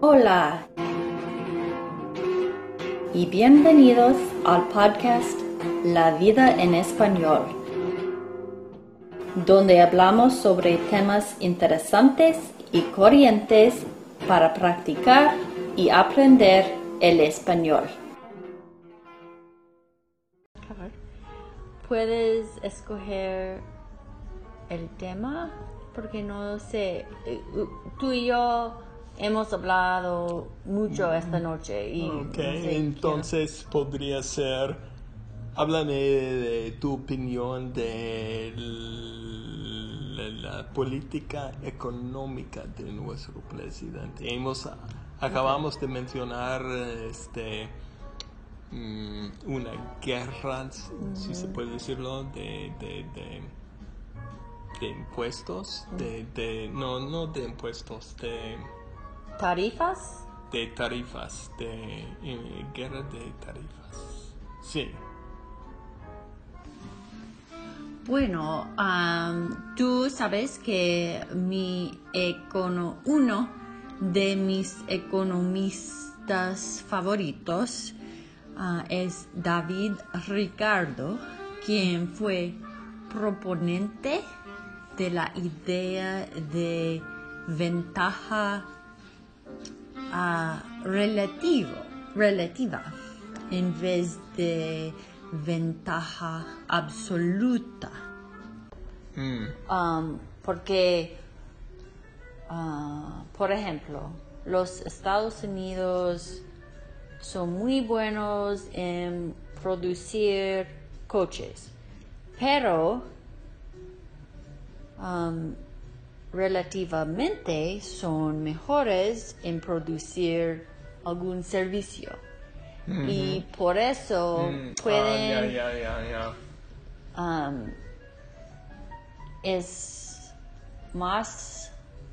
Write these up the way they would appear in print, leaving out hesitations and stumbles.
Hola y bienvenidos al podcast La Vida en Español, donde hablamos sobre temas interesantes y corrientes para practicar y aprender el español. ¿Puedes escoger el tema? Porque no sé, tú y yo hemos hablado mucho esta noche y Ok, no sé, entonces podría ser, háblame de tu opinión de la política económica de nuestro presidente. Acabamos de mencionar una guerra, si se puede decirlo, de impuestos, no de impuestos, ¿tarifas? de tarifas, guerra de tarifas. Sí. Bueno, tú sabes que uno de mis economistas favoritos es David Ricardo, quien fue proponente de la idea de ventaja relativa en vez de ventaja absoluta. Porque, por ejemplo, los Estados Unidos son muy buenos en producir coches, pero relativamente son mejores en producir algún servicio. Y por eso pueden es más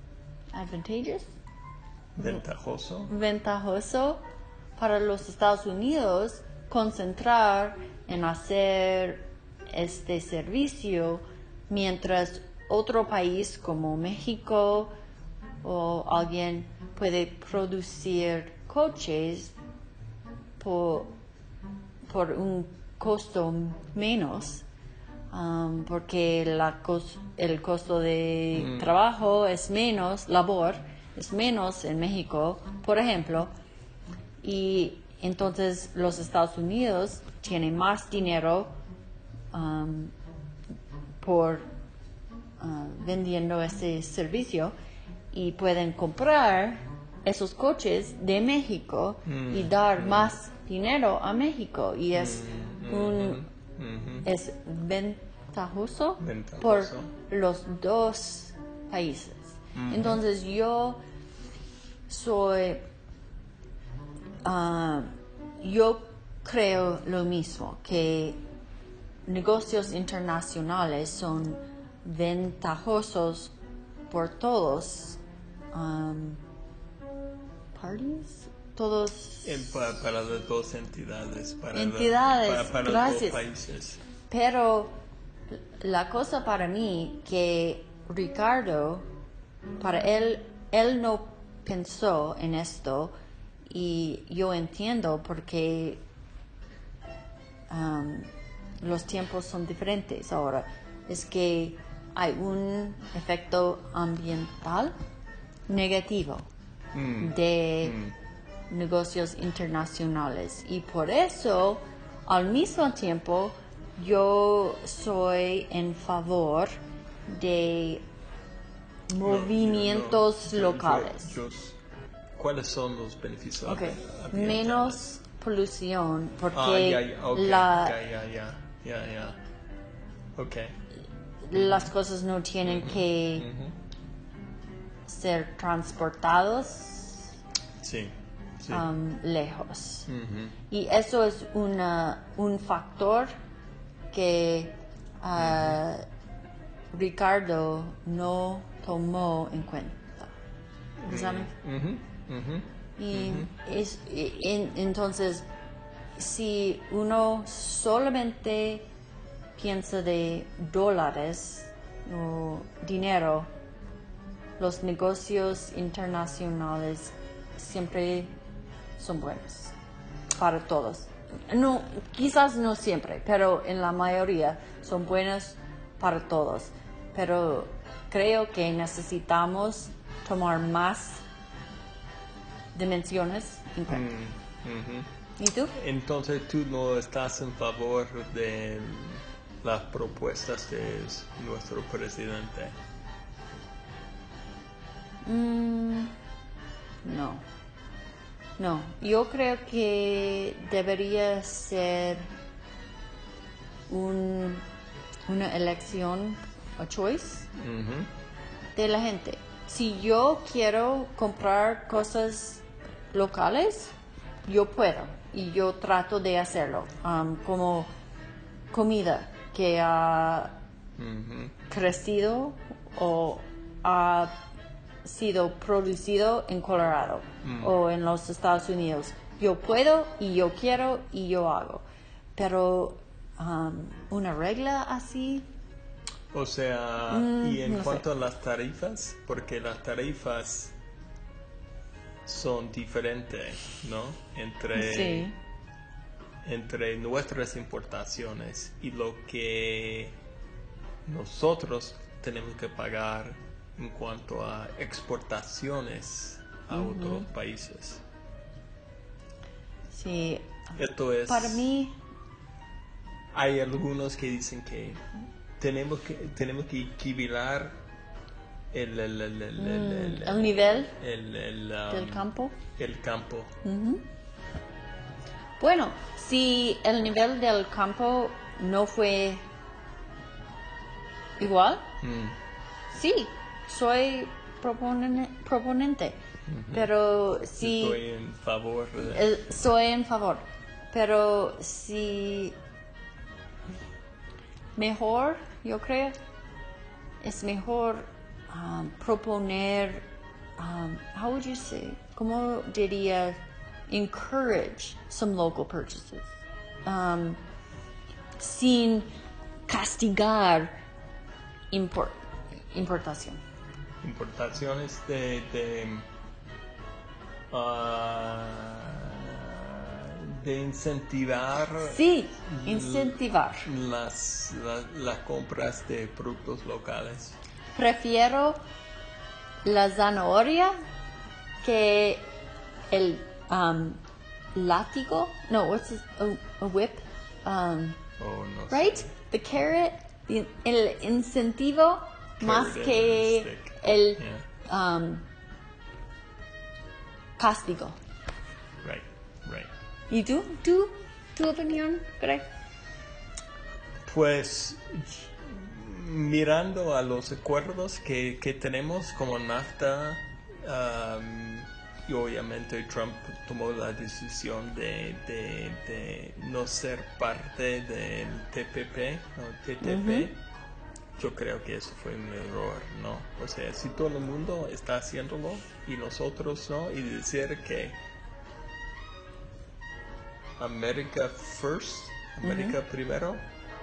ventajoso para los Estados Unidos concentrar en hacer este servicio, mientras otro país como México o alguien puede producir coches por un costo menos, porque el costo de trabajo es menos, labor es menos en México, por ejemplo, y entonces los Estados Unidos tienen más dinero por vendiendo ese servicio y pueden comprar esos coches de México y dar más dinero a México, y es ventajoso por los dos países. Entonces yo creo lo mismo, que negocios internacionales son ventajosos por todos Para las dos entidades, para gracias. los dos países. Pero la cosa para mí que Ricardo, para él no pensó en esto, y yo entiendo porque los tiempos son diferentes ahora. Es que hay un efecto ambiental negativo de negocios internacionales, y por eso al mismo tiempo yo soy en favor de movimientos locales. ¿Cuáles son los beneficios? Okay. Menos polución, porque las cosas no tienen que ser transportados lejos. Y eso es un factor que Ricardo no tomó en cuenta. ¿Sabes? Entonces, si uno solamente piensa de dólares o dinero, los negocios internacionales siempre son buenos para todos. No, quizás no siempre, pero en la mayoría son buenos para todos. Pero creo que necesitamos tomar más dimensiones en cuenta. ¿Y tú? Entonces tú no estás en favor de las propuestas de nuestro presidente. No. No, yo creo que debería ser una elección, a choice, de la gente. Si yo quiero comprar cosas locales, yo puedo y yo trato de hacerlo, como comida que ha crecido o ha sido producido en Colorado o en los Estados Unidos. Yo puedo y yo quiero y yo hago. Pero una regla así. O sea, y en no cuanto a las tarifas, porque las tarifas son diferentes, ¿no? Entre nuestras importaciones y lo que nosotros tenemos que pagar en cuanto a exportaciones a otros países. Sí. Esto es... Para mí... Hay algunos que dicen que tenemos que equiparar el nivel del campo. El campo. Bueno, si el nivel del campo no fue igual, sí, soy proponente, pero si... Estoy en favor de... soy en favor, pero si... Mejor, yo creo, es mejor proponer, how would you say, ¿cómo diría? Encourage some local purchases, sin castigar importación. Importaciones de incentivar. Sí, incentivar. Las compras de productos locales. Prefiero la zanahoria que el látigo. No, what's this? A whip. No Right? sé. The carrot. El incentivo más Carrot que and stick. el Yeah. castigo. Right. ¿Y tú? ¿Tu opinión, Greg? Pues mirando a los acuerdos que tenemos como NAFTA, y obviamente Trump tomó la decisión de no ser parte del TPP o TTP. Yo creo que eso fue un error, ¿no? O sea, si todo el mundo está haciéndolo y nosotros no, y decir que América first, América primero,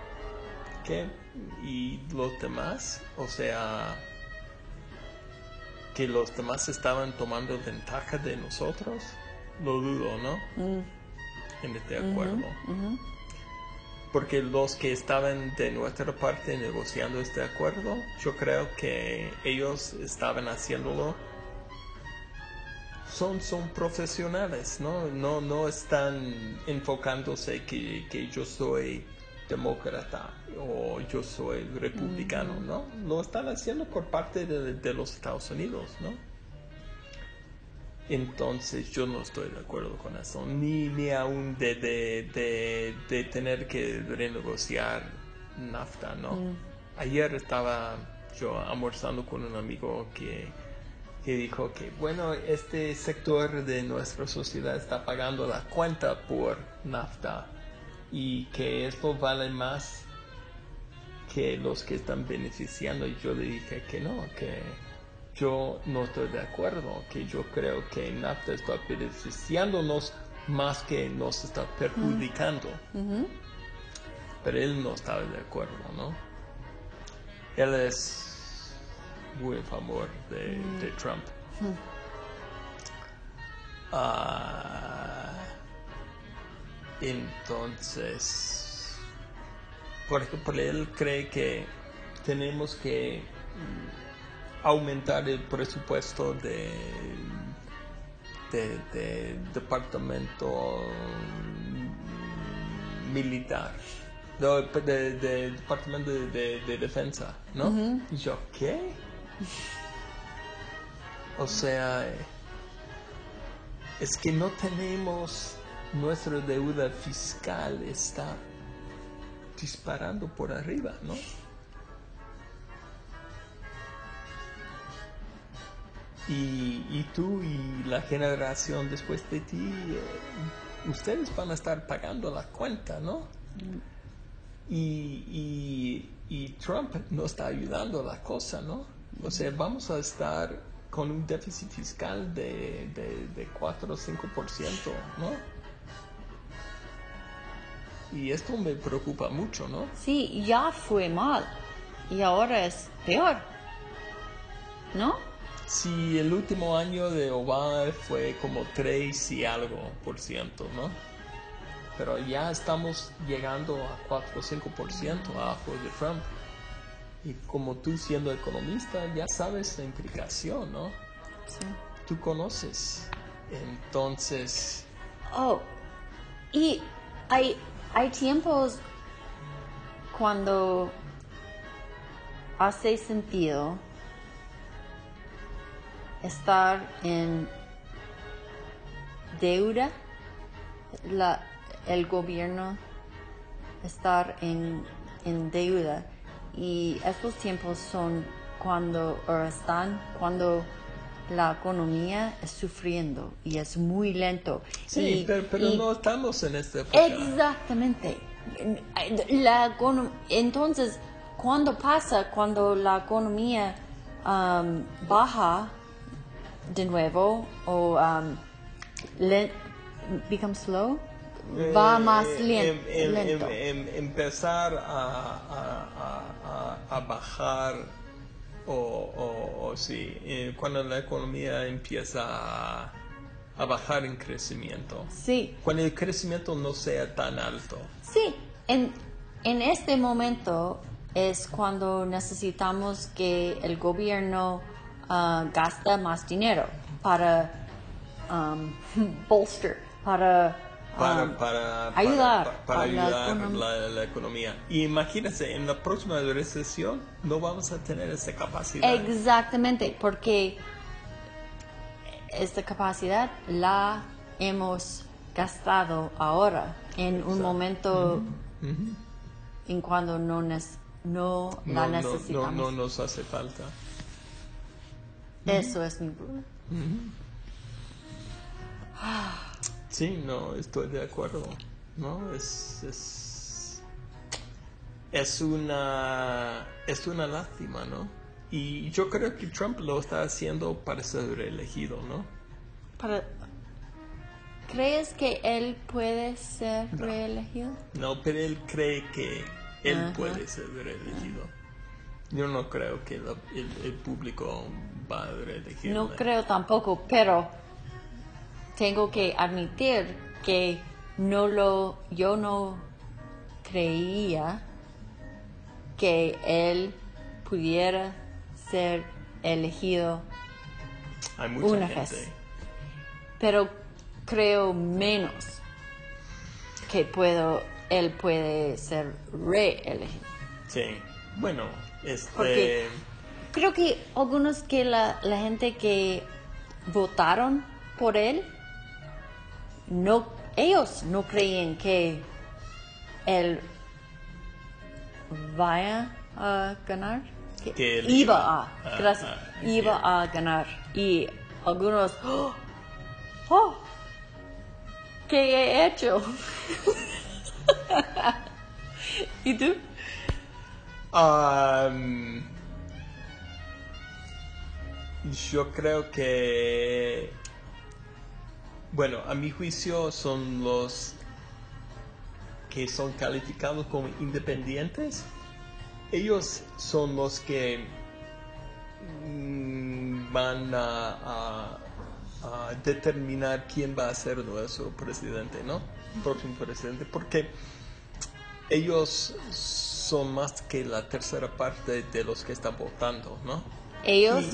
y los demás, o sea, que los demás estaban tomando ventaja de nosotros, lo dudo, ¿no? En este acuerdo. Porque los que estaban de nuestra parte negociando este acuerdo, yo creo que ellos estaban haciéndolo, son profesionales, ¿no? No están enfocándose que yo soy demócrata o yo soy republicano, ¿no? Lo están haciendo por parte de los Estados Unidos, ¿no? Entonces yo no estoy de acuerdo con eso, ni aún de tener que renegociar NAFTA, ¿no? Ayer estaba yo almorzando con un amigo que dijo que, bueno, este sector de nuestra sociedad está pagando la cuenta por NAFTA y que esto vale más que los que están beneficiando. Y yo le dije que no, que yo no estoy de acuerdo, que yo creo que NAFTA está beneficiándonos más que nos está perjudicando. Pero él no estaba de acuerdo, ¿no? Él es muy a favor de Trump. Entonces, por ejemplo, él cree que tenemos que aumentar el presupuesto de departamento militar, de departamento de defensa, ¿no? Y yo, ¿qué? O sea, es que no tenemos, nuestra deuda fiscal está disparando por arriba, ¿no? Y tú y la generación después de ti, ustedes van a estar pagando la cuenta, ¿no? Y Trump no está ayudando a la cosa, ¿no? O sea, vamos a estar con un déficit fiscal de 4 o 5%, ¿no? Y esto me preocupa mucho, ¿no? Sí, ya fue mal y ahora es peor, ¿no? Sí, el último año de Obama fue como 3 y algo %, ¿no? Pero ya estamos llegando a 4 o 5% abajo de Trump. Y como tú siendo economista ya sabes la implicación, ¿no? Sí. Tú conoces. Entonces... Oh, y hay tiempos cuando hace sentido estar en deuda, el gobierno estar en deuda, y estos tiempos son cuando la economía es sufriendo y es muy lento. Sí, pero no estamos en esta época. Exactamente. Entonces, cuando la economía baja de nuevo o become slow, va más lento. Empezar a bajar o sí, cuando la economía empieza a bajar en crecimiento. Sí. Cuando el crecimiento no sea tan alto. Sí, en este momento es cuando necesitamos que el gobierno gasta más dinero para bolster, para ayudar a la la economía. Y imagínense, en la próxima recesión no vamos a tener esa capacidad. Exactamente, porque esta capacidad la hemos gastado ahora en un momento en cuando no la necesitamos. No nos hace falta. Eso es mi problema. Sí, no, estoy de acuerdo. No, es una lástima, ¿no? Y yo creo que Trump lo está haciendo para ser reelegido, ¿no? ¿Crees que él puede ser reelegido? No, pero él cree que él puede ser reelegido. Yo no creo que el público va a reelegirlo. No creo tampoco, pero tengo que admitir que yo no creía que él pudiera ser elegido Hay mucha una gente. vez, pero creo menos que él puede ser reelegido. Sí, bueno, Porque creo que algunos que la gente que votaron por él, ellos no creían que él vaya a ganar, que él iba a ganar, y algunos, ¿qué he hecho? ¿Y tú? Yo creo que, bueno, a mi juicio son los que son calificados como independientes. Ellos son los que van a determinar quién va a ser nuestro presidente, ¿no? Próximo presidente, porque ellos son más que la tercera parte de los que están votando, ¿no? Ellos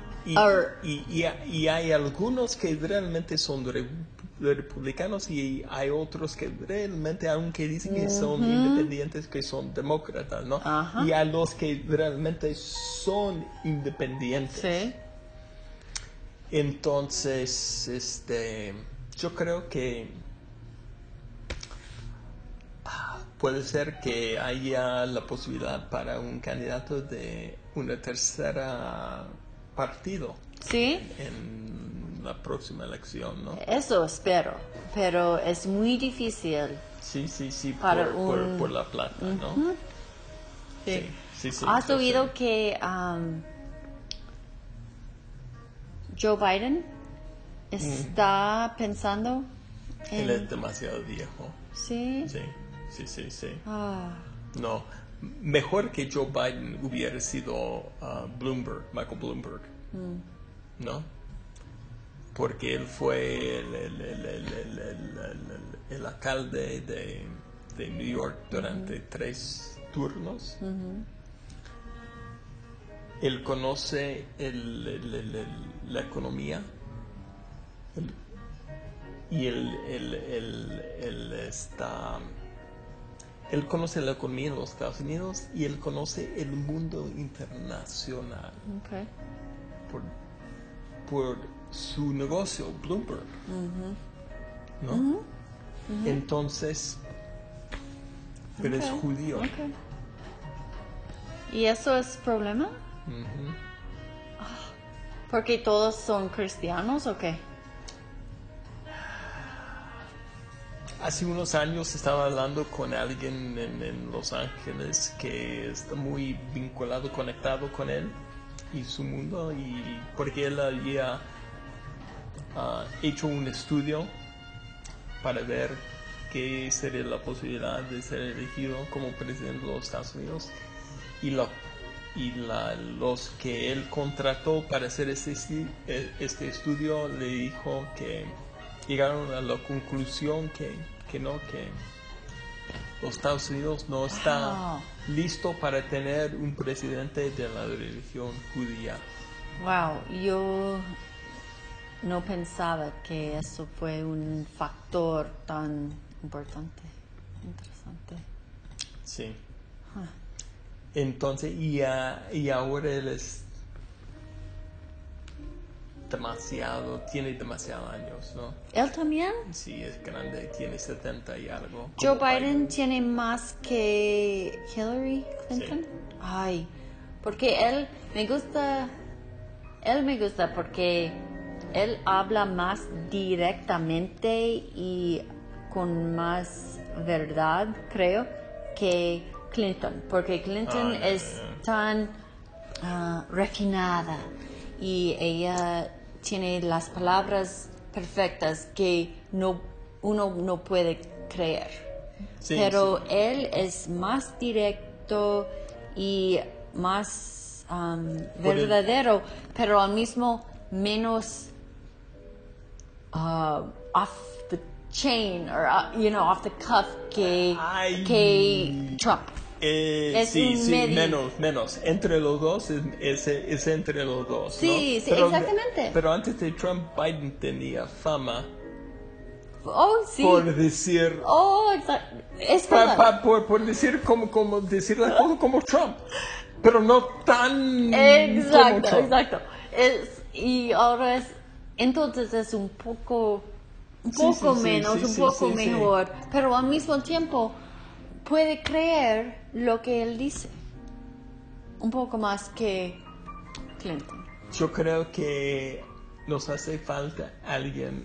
y hay algunos que realmente son republicanos y hay otros que realmente, aunque dicen que son independientes, que son demócratas, ¿no? Ajá. Y a los que realmente son independientes. Sí. Entonces, yo creo que puede ser que haya la posibilidad para un candidato de una tercera partido Sí. en la próxima elección, ¿no? Eso espero, pero es muy difícil. Sí, Para por la plata, ¿no? Sí. Sí, ¿Has yo oído sé. que Joe Biden está pensando Él es en... demasiado viejo. Sí. Sí. Ah, No, mejor que Joe Biden hubiera sido Michael Bloomberg, ¿no? Porque él fue el alcalde de New York durante 3 turnos. Él conoce la economía y él conoce la economía de los Estados Unidos y él conoce el mundo internacional okay. por su negocio, Bloomberg, ¿no? Entonces, pero es Okay. judío. Okay. ¿Y eso es problema? ¿Porque todos son cristianos o qué? Hace unos años estaba hablando con alguien en Los Ángeles que está muy vinculado, conectado con él y su mundo, y porque él había hecho un estudio para ver qué sería la posibilidad de ser elegido como presidente de los Estados Unidos, y los que él contrató para hacer este estudio le dijo que llegaron a la conclusión que los Estados Unidos no está listo para tener un presidente de la religión judía. Wow, yo no pensaba que eso fue un factor tan importante. Interesante. Sí. Entonces, y ahora él es tiene demasiados años, ¿no? ¿Él también? Sí, es grande, tiene 70 y algo. Joe como Biden tiene más que Hillary Clinton. Sí. Ay, porque él me gusta porque él habla más directamente y con más verdad, creo, que Clinton, porque Clinton es tan refinada y ella tiene las palabras perfectas que uno no puede creer. Sí, Pero sí. él es más directo y más verdadero, pero al mismo menos off the chain or off the cuff que Trump. Es Sí, un medio. menos. Entre los dos es entre los dos, Sí, ¿no? sí, exactamente. Pero antes de Trump, Biden tenía fama Oh, sí. por decir... Oh, exacto. Es verdad. por decir como decir las cosas como Trump, pero no tan Exacto, como Trump. exacto. Y ahora entonces es un poco menos, un poco mejor, pero al mismo tiempo puede creer lo que él dice. Un poco más que Clinton. Yo creo que nos hace falta alguien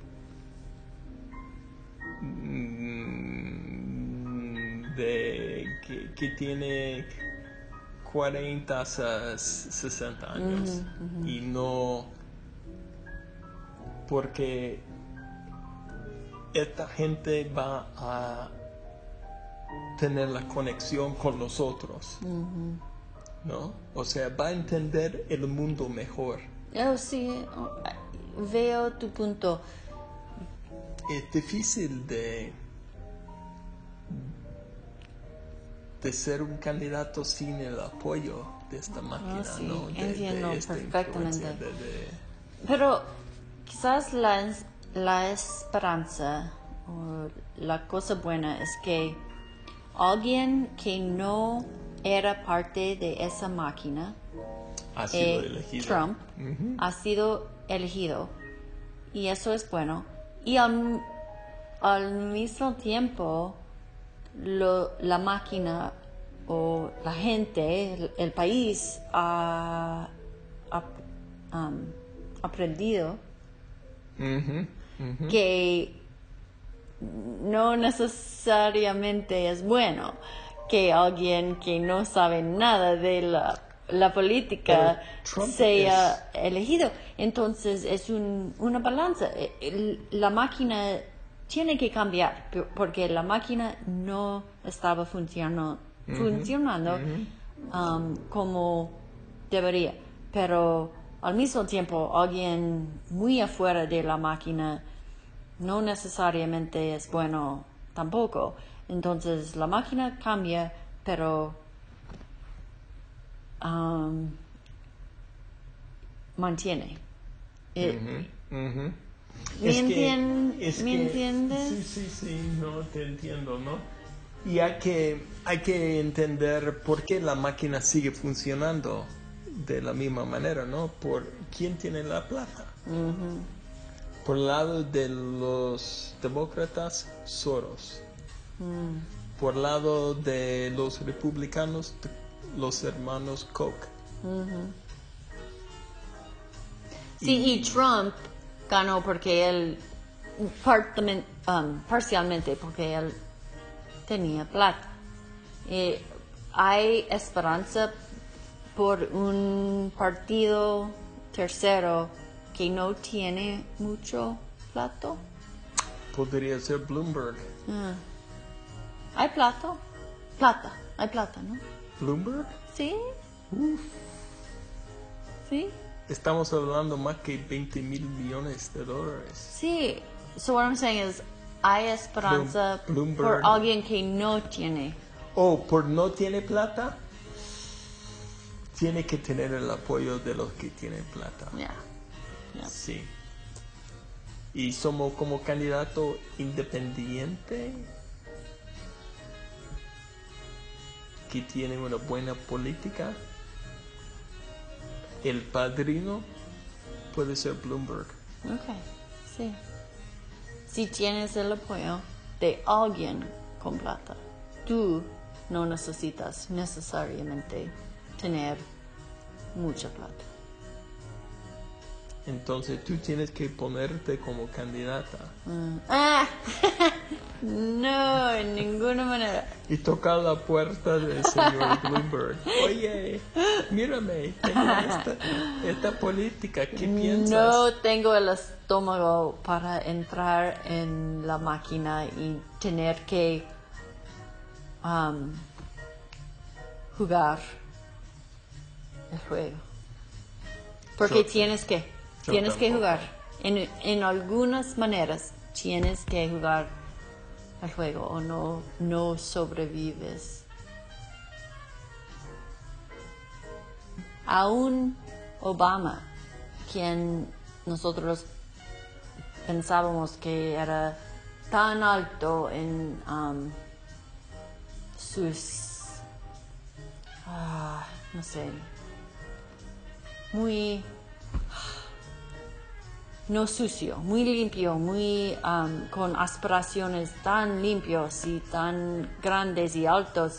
que tiene 40 a 60 años y no, porque esta gente va a tener la conexión con nosotros, ¿no? O sea, va a entender el mundo mejor. Oh, sí, veo tu punto. Es difícil de ser un candidato sin el apoyo de esta máquina, sí, ¿no? entiendo esta perfectamente. influencia Pero quizás la esperanza o la cosa buena es que alguien que no era parte de esa máquina, ha sido elegido. Trump, ha sido elegido. Y eso es bueno. Y al mismo tiempo, la máquina o la gente, el país ha aprendido que no necesariamente es bueno que alguien que no sabe nada de la política sea elegido. Entonces es una balanza. La máquina tiene que cambiar porque la máquina no estaba funcionando como debería. Pero al mismo tiempo alguien muy afuera de la máquina no necesariamente es bueno tampoco. Entonces la máquina cambia, pero mantiene. ¿Me entiendes? Sí, no, te entiendo, ¿no? Y hay que entender por qué la máquina sigue funcionando de la misma manera, ¿no? Por quién tiene la plata. Por el lado de los demócratas, Soros. Por el lado de los republicanos, los hermanos Koch. Sí, y Trump ganó porque él, parcialmente porque él tenía plata. Hay esperanza por un partido tercero que no tiene mucho plata. Podría ser Bloomberg. Hay hay plata, ¿no? ¿Bloomberg? Sí. Sí. Estamos hablando más que $20 mil millones. Sí. So what I'm saying is, hay esperanza por alguien que no tiene. Por no tiene plata, tiene que tener el apoyo de los que tienen plata. Yeah. Sí. Y somos como candidato independiente que tiene una buena política. El padrino puede ser Bloomberg. Okay, sí. Si tienes el apoyo de alguien con plata, tú no necesitas necesariamente tener mucha plata. Entonces tú tienes que ponerte como candidata. No, en ninguna manera. Y tocar la puerta del señor Bloomberg. Oye, mírame, tengo esta política, ¿qué piensas? No tengo el estómago para entrar en la máquina y tener que jugar el juego. Porque tienes que jugar. En algunas maneras tienes que jugar el juego o no sobrevives. Aún Obama, quien nosotros pensábamos que era tan alto en sus, no sé, muy no sucio, muy limpio, muy con aspiraciones tan limpios y tan grandes y altas.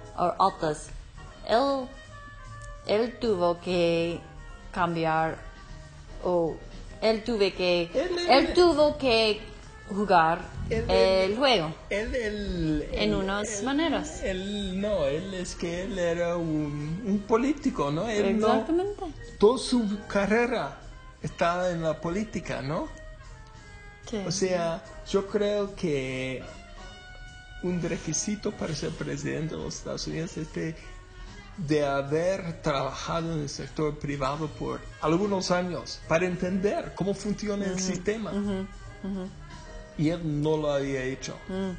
Él tuvo que cambiar él tuvo que jugar el juego en unas maneras. Él era un político, ¿no? Exactamente. Toda su carrera estaba en la política, ¿no? Sí. O sea, yo creo que un requisito para ser presidente de los Estados Unidos es de haber trabajado en el sector privado por algunos años para entender cómo funciona el sistema. Y él no lo había hecho.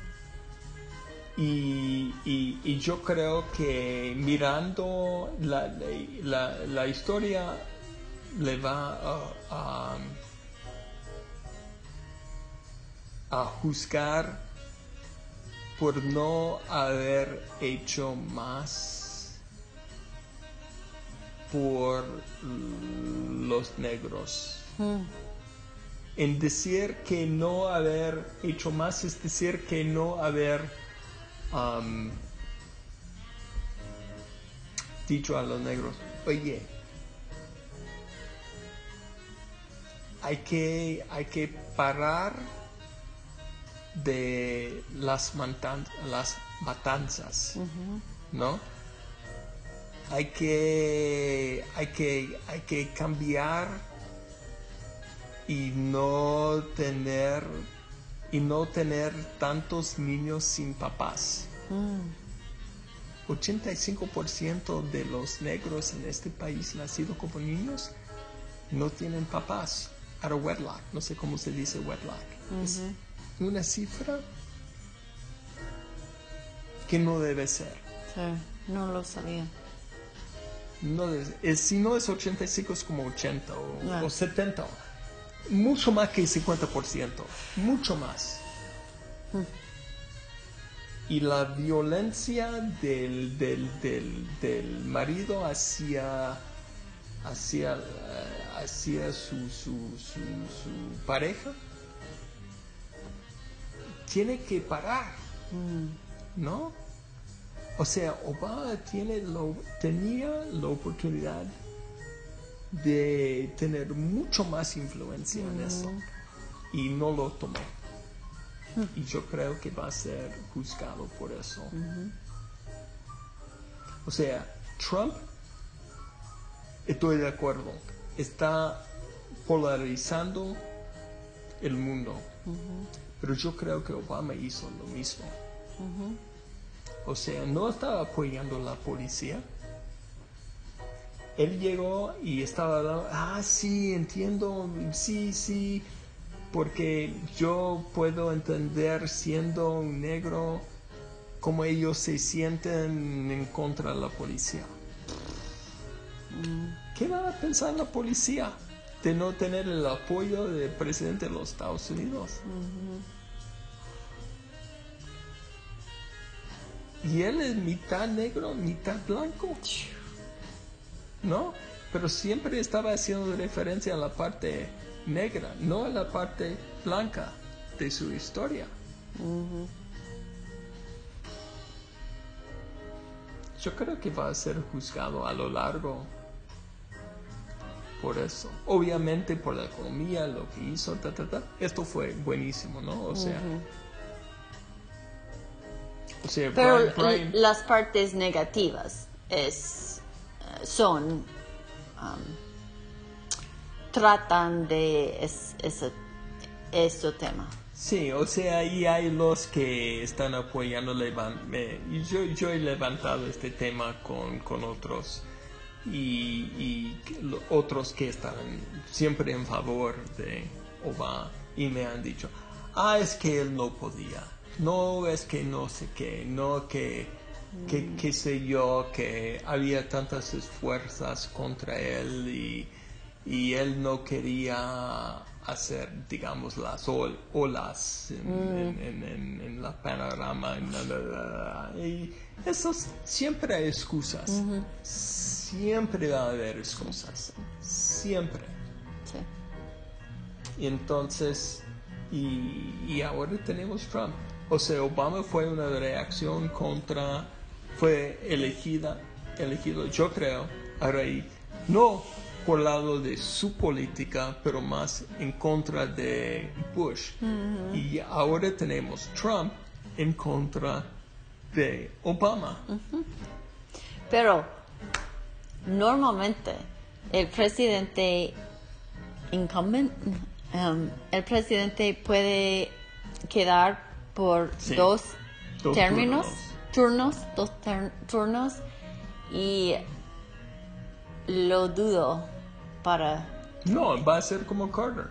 Y yo creo que mirando la historia le va a juzgar por no haber hecho más por los negros. En decir que no haber hecho más es decir que no haber dicho a los negros, oye, hay que parar de las matanzas, ¿no? Hay que cambiar y no tener tantos niños sin papás. 85% de los negros en este país nacidos como niños no tienen papás. Out of wedlock, no sé cómo se dice wedlock. Es una cifra que no debe ser. Sí, no lo sabía. No si no es 85 es como 80 o 70. Mucho más que 50%. Mucho más. Y la violencia del marido hacia su pareja tiene que parar, ¿no? O sea, Obama tenía la oportunidad de tener mucho más influencia en eso y no lo tomó. Y yo creo que va a ser juzgado por eso. O sea, Trump, estoy de acuerdo, está polarizando el mundo. Pero yo creo que Obama hizo lo mismo. O sea, no estaba apoyando la policía. Él llegó y estaba hablando, sí, entiendo, sí, porque yo puedo entender siendo un negro cómo ellos se sienten en contra de la policía. ¿Qué va a pensar la policía de no tener el apoyo del presidente de los Estados Unidos? Y él es mitad negro, mitad blanco, ¿no? Pero siempre estaba haciendo referencia a la parte negra, no a la parte blanca de su historia. Yo creo que va a ser juzgado a lo largo por eso. Obviamente por la economía, lo que hizo, esto fue buenísimo, ¿no? O sea, pero Brian, las partes negativas son tratan de este tema. Sí, o sea, y hay los que están apoyando, y yo he levantado este tema con otros, y otros que están siempre en favor de Obama, y me han dicho, es que él no podía, no, es que no sé qué, no, que sé yo, que había tantas fuerzas contra él, y él no quería hacer, digamos, las olas en la panorama. Y eso siempre hay excusas. Siempre va a haber excusas. Siempre. Sí. Y entonces, y ahora tenemos Trump. O sea, Obama fue una reacción fue elegido, yo creo, a raíz, no por lado de su política, pero más en contra de Bush. Y ahora tenemos Trump en contra de Obama. Pero normalmente el presidente incumbent, el presidente puede quedar por dos turnos, y lo dudo para... No, va a ser como Carter.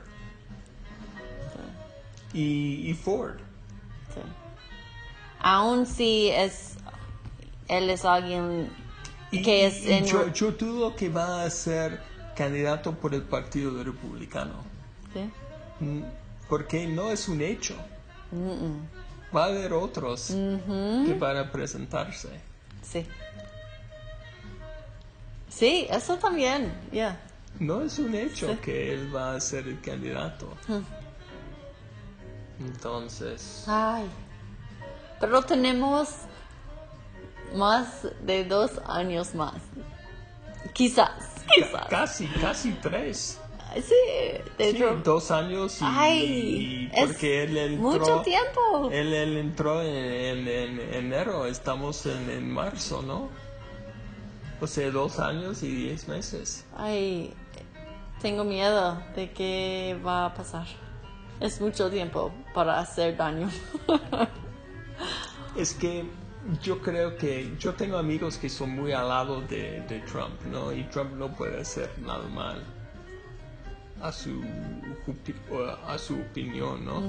Y Ford. Sí. Aún si él es alguien que es... Yo dudo que va a ser candidato por el Partido Republicano. ¿Sí? Porque no es un hecho. Va a haber otros que van a presentarse. Sí. Sí, eso también, ya. No es un hecho que él va a ser el candidato. Entonces... Ay. Pero tenemos más de 2 años más. Quizás. Casi 3. Sí, de Sí, hecho. 2 años y porque él entró... Mucho tiempo. Él entró en enero, estamos en marzo, ¿no? O sea, 2 años y 10 meses. Ay, tengo miedo de qué va a pasar. Es mucho tiempo para hacer daño. Es que yo creo que yo tengo amigos que son muy al lado de Trump, ¿no? Y Trump no puede hacer nada mal a su opinión, ¿no?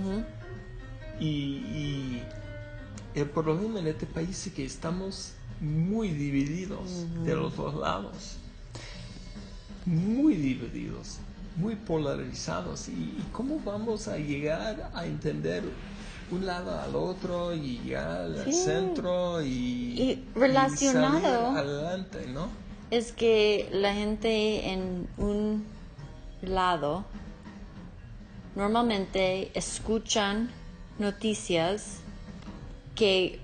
Y el problema en este país es que estamos muy divididos de los dos lados. Muy divididos, muy polarizados. ¿Y cómo vamos a llegar a entender un lado al otro y llegar al centro y relacionado y salir adelante, ¿no? es que la gente en un lado normalmente escuchan noticias que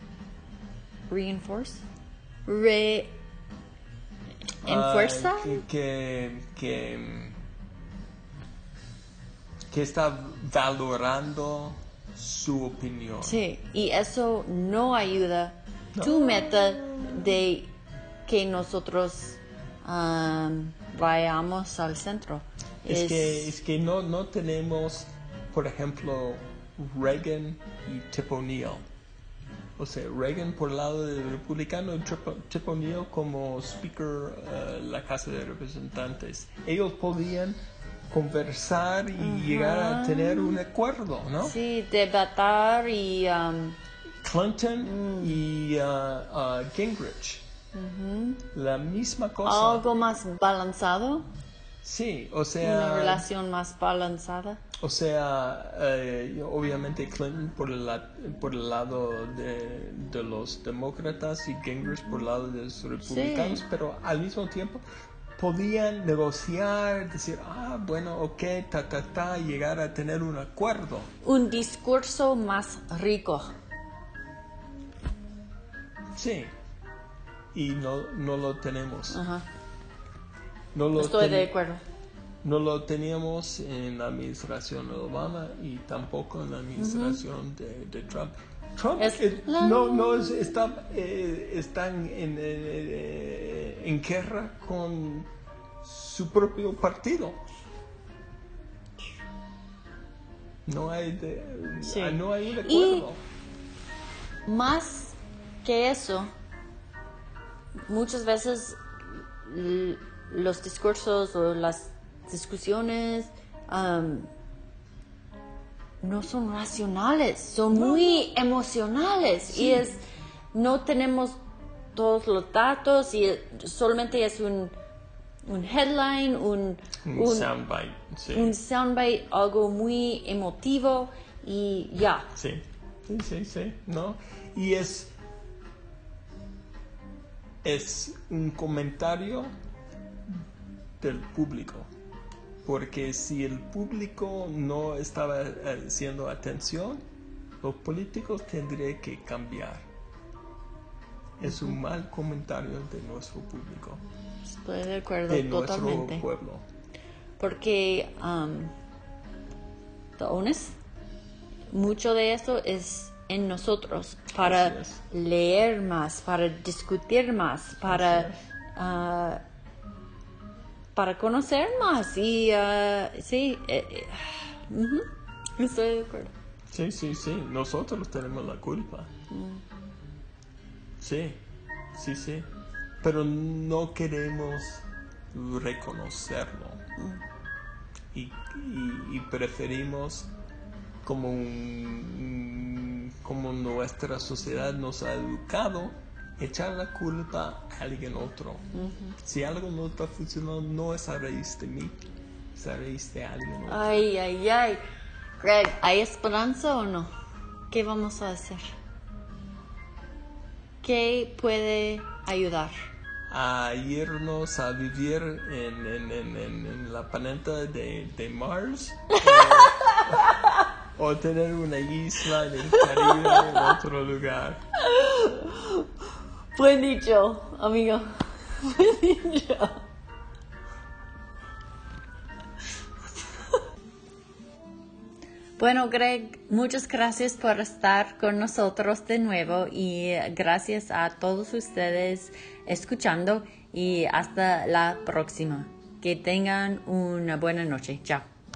enfuerza que está valorando su opinión. sí, y eso no ayuda tu meta de que nosotros vayamos al centro. Es que no tenemos, por ejemplo, Reagan y Tip O'Neill. O sea, Reagan por el lado del republicano y Tip O'Neill como speaker la Casa de Representantes. Ellos podían conversar y llegar a tener un acuerdo, ¿no? Sí, debatir y... Clinton y Gingrich. La misma cosa. algo más balanzado, Sí, o sea... una relación más balanzada. O sea, obviamente Clinton por el lado de los demócratas y Gingrich por el lado de los republicanos, Sí. pero al mismo tiempo podían negociar, decir, bueno, ok, llegar a tener un acuerdo. Un discurso más rico. Sí, y no lo tenemos. Ajá. No lo Estoy de acuerdo. No lo teníamos en la administración de Obama y tampoco en la administración de Trump. Trump están en guerra con su propio partido. No hay un acuerdo. Y más que eso, muchas veces los discursos o las discusiones no son racionales, son muy emocionales. Sí. Y no tenemos todos los datos y solamente es un headline, un soundbite, sí. Un soundbite, algo muy emotivo y ya. Sí, ¿no? Y es un comentario del público, porque si el público no estaba haciendo atención, los políticos tendrían que cambiar. Es un mal comentario de nuestro público. Estoy de acuerdo de totalmente. Nuestro pueblo. Porque, the honest, mucho de eso es en nosotros, para leer más, para discutir más, para conocer más y sí, estoy de acuerdo. Sí, nosotros tenemos la culpa. Sí, pero no queremos reconocerlo. Y preferimos como nuestra sociedad nos ha educado, echar la culpa a alguien otro. Si algo no está funcionando, no es a raíz de mí, es a raíz de alguien otro. Ay. Greg, ¿hay esperanza o no? ¿Qué vamos a hacer? ¿Qué puede ayudar? A irnos a vivir en la planeta de Mars o tener una isla en el Caribe en otro lugar. Buen dicho, amigo. Buen dicho. Bueno, Greg, muchas gracias por estar con nosotros de nuevo y gracias a todos ustedes escuchando y hasta la próxima. Que tengan una buena noche. Chao.